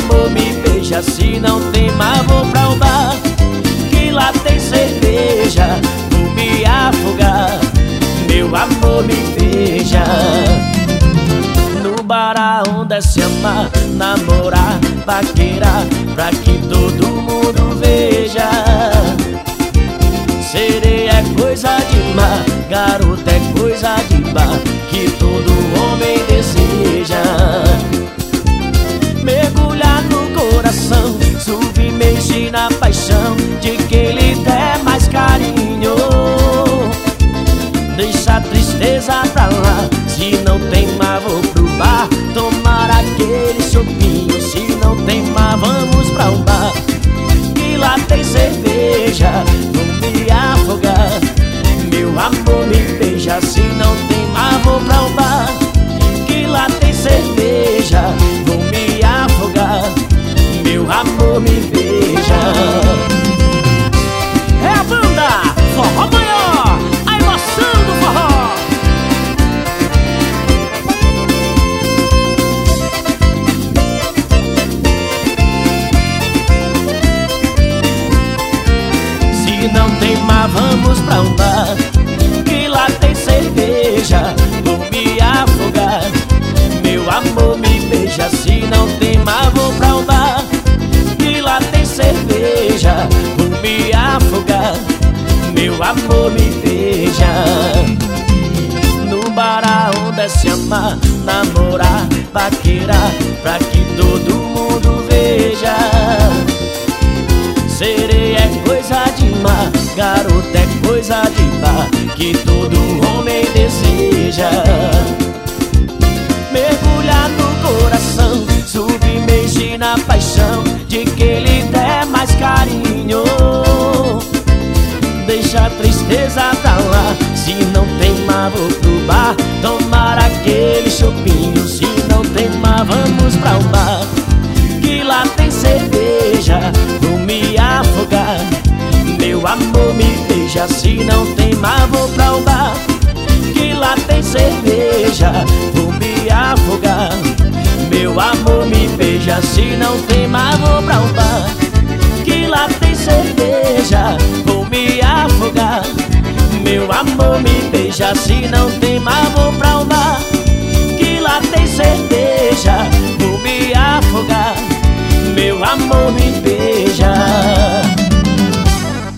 amor, me beija. Se não tem mar, vou pra um bar que lá tem cerveja. Vou me afogar, meu amor, me beija. No bar aonde é se amar, namorar, paquerar, pra que todo mundo veja. Sereia é coisa de mar, garota é coisa de bar, que todo homem deseja. Mergulhar no coração, submergir na paixão de quem lhe der mais carinho. Deixa a tristeza pra lá, se não tem mar vou pro bar tomar aquele chopinho. Se não tem mar vamos pra um bar que lá tem cerveja. Vou me afogar, meu amor, me beija. Se não tem mar vou pra um bar que lá tem cerveja. Vou me afogar, meu amor, me beija. É a banda Forró Maior, a emoção do forró. Se não tem mar vamos pra um bar que lá tem cerveja. Vou me afogar, meu amor, me beija. Se não tem mar vou pra um bar que lá tem cerveja. Vou me afogar, meu amor, me beija. No bar aonde é se amar, namorar, paquerar, pra que todo mundo veja. Sereia é coisa de mar, garota é coisa de bar, que todo homem deseja. Mergulhar no coração, submergir na paixão de quem lhe der mais carinho. Deixa a tristeza pra lá, se não tem mar vou pro bar tomar aquele chopinho. Se não tem mar vamos pra um bar que lá tem cerveja. Vou me afogar, meu amor, me beija. Se não tem mar vou pra um bar que lá tem cerveja. Vou me afogar, meu amor, me beija. Se não tem mar vou pra um bar que lá tem cerveja. Vou me afogar, meu amor, me beija. Se não tem mar vou pra um bar que lá tem cerveja. Vou me afogar, meu amor, me beija.